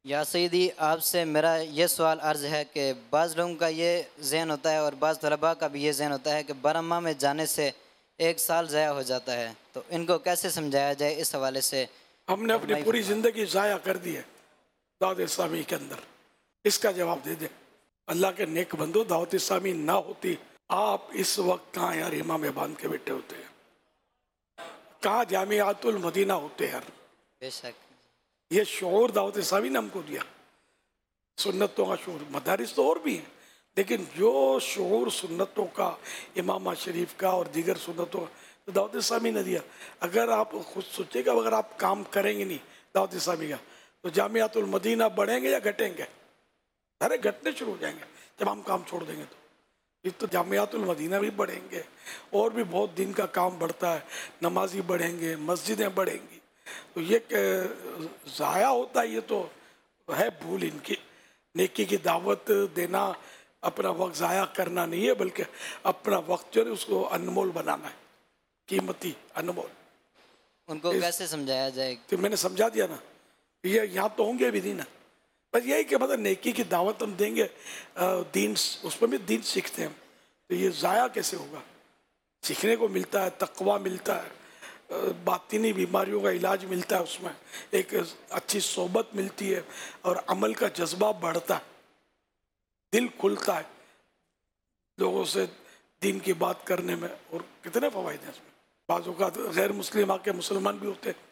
یا سیدی، آپ سے میرا یہ سوال عرض ہے کہ بعض لوگوں کا یہ ذہن ہوتا ہے اور بعض طلباء کا بھی یہ ذہن ہوتا ہے کہ برہمہ میں جانے سے 1 سال ضائع ہو جاتا ہے، تو ان کو کیسے سمجھایا جائے؟ اس حوالے سے ہم نے اپنی رہنمائی پوری فرمائیں۔ زندگی ضائع کر دی ہے دعوت اسلامی کے اندر، اس کا جواب دے دیں۔ اللہ کے نیک بندو، دعوت اسلامی نہ ہوتی آپ اس وقت کہاں یار امام باندھ کے بیٹھے ہوتے ہیں، کہاں جامعات المدینہ ہوتے یار۔ بے شک۔ یہ شعور دعوت اسلامی نے ہم کو دیا، سنتوں کا شعور۔ مدارس تو اور بھی ہیں، لیکن جو شعور سنتوں کا، امامہ شریف کا اور دیگر سنتوں کا، تو دعوت اسلامی نے دیا۔ اگر آپ خود سوچے گا، اگر آپ کام کریں گے نہیں دعوت اسلامی کا، تو جامعات المدینہ بڑھیں گے یا گھٹیں گے؟ ارے گھٹنے شروع ہو جائیں گے جب ہم کام چھوڑ دیں گے۔ تو یہ تو جامعات المدینہ بھی بڑھیں گے، اور بھی بہت دن کا کام بڑھتا ہے، نمازی بڑھیں گے، مسجدیں بڑھیں گی۔ تو یہ کہ ضائع ہوتا ہے، یہ تو ہے بھول ان کی۔ نیکی کی دعوت دینا اپنا وقت ضائع کرنا نہیں ہے، بلکہ اپنا وقت جو ہے اس کو انمول بنانا ہے، قیمتی، انمول۔ ان کو کیسے سمجھایا جائے؟ تو میں نے سمجھا دیا نا، یہ یہاں تو ہوں گے بھی نہیں نا۔ بس یہی کہ مطلب نیکی کی دعوت ہم دیں گے، دین اس میں بھی دین سیکھتے ہیں ہم، تو یہ ضائع کیسے ہوگا؟ سیکھنے کو ملتا ہے، تقویٰ ملتا ہے، باطنی بیماریوں کا علاج ملتا ہے، اس میں ایک اچھی صحبت ملتی ہے، اور عمل کا جذبہ بڑھتا ہے، دل کھلتا ہے لوگوں سے دین کی بات کرنے میں، اور کتنے فوائد ہیں اس میں۔ بعض اوقات غیر مسلم آ کے مسلمان بھی ہوتے ہیں،